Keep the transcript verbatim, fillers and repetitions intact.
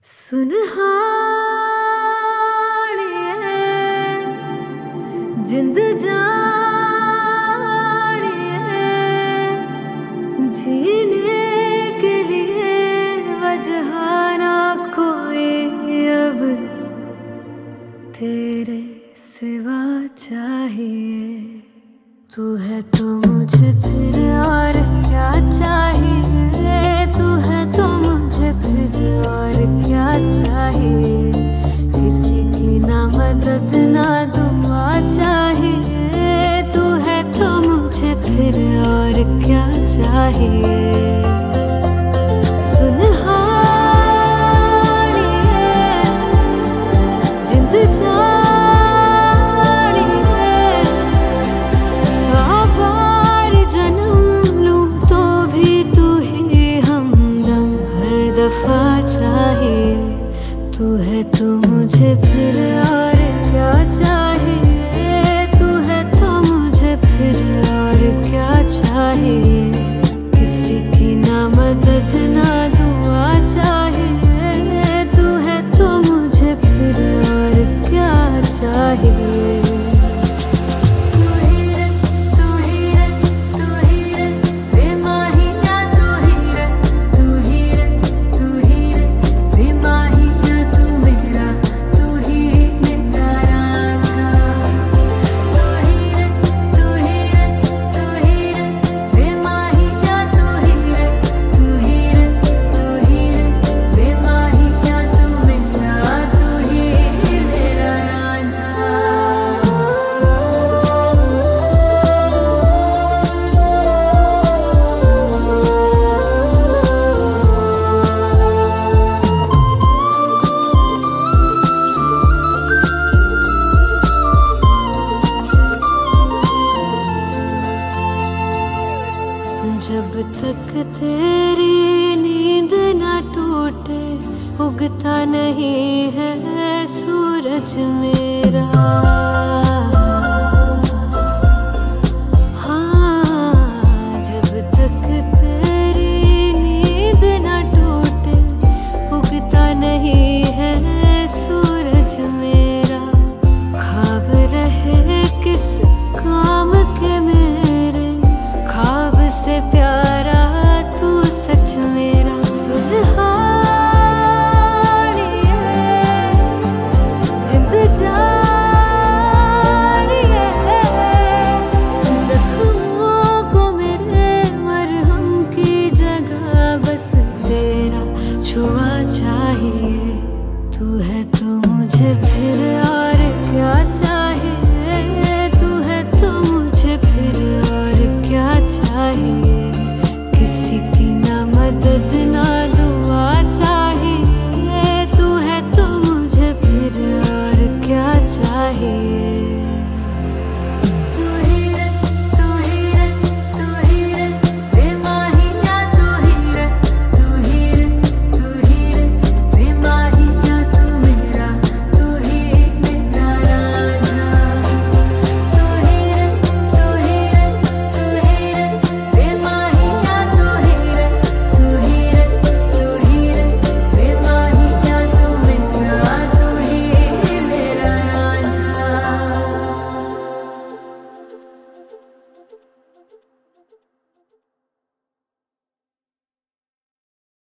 सुनहानिए जिंद जानिए जीने के लिए वजह ना कोई अब तेरे सिवा चाहिए। तू है तो मुझे फिर और क्या चाहिए, तू है तो मुझे फिर और क्या चाहिए। किसी की ना मदद ना दुआ चाहिए, तू है तो मुझे फिर और क्या चाहिए। सुनहानिए जिंद जानिए सौ बार जन्म लूं तो भी तू ही हमदम हर दफा चाहिए। तू है तो मुझे फिर और क्या चाहिए, तू है तो मुझे फिर और क्या चाहिए। किसी की ना मदद ना दुआ चाहिए, तू है तो मुझे फिर और क्या चाहिए। जब तक तेरी नींद ना टूटे उगता नहीं है सूरज मेरा। हाँ, जब तक तेरी नींद ना टूटे उगता नहीं है सूरज मेरा। ख्वाब रहे किस काम के मेरे, ख्वाब से प्यारा तू सच मेरा। सुनहानिए जिंद जानिए जख्मों को मेरे मरहम की जगह बस तेरा छुआ चाहिए। तू है तो मुझे फिर